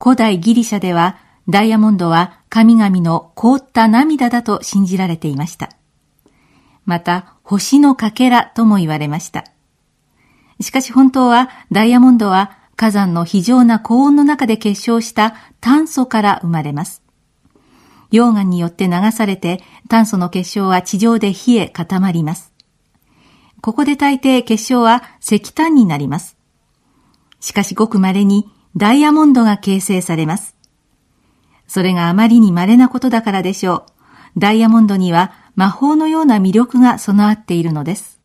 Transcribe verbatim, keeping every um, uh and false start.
古代ギリシャではダイヤモンドは神々の凍った涙だと信じられていました。また、星のかけらとも言われました。しかし本当はダイヤモンドは火山の非常な高温の中で結晶した炭素から生まれます。溶岩によって流されて炭素の結晶は地上で冷え固まります。ここで大抵結晶は石炭になります。しかしごく稀にダイヤモンドが形成されます。それがあまりに稀なことだからでしょう。ダイヤモンドには魔法のような魅力が備わっているのです。